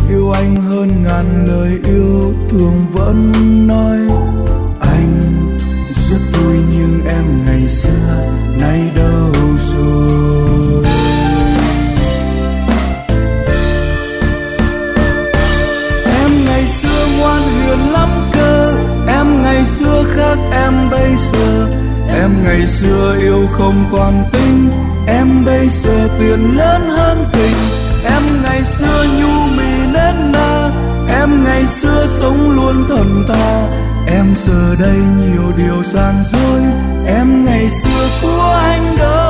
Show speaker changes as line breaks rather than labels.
yêu anh hơn ngàn lời yêu thương vẫn nói. Anh rất vui nhưng em ngày xưa nay đâu rồi. Em ngày xưa ngoan hiền lắm cơ, em ngày xưa khác em bây giờ. Em ngày xưa yêu không còn tình, em bây giờ tiền lớn hơn tình. Em ngày xưa nhu mì nết na, em ngày xưa sống luôn thần thà. Em giờ đây nhiều điều gian dối, em ngày xưa của anh đâu.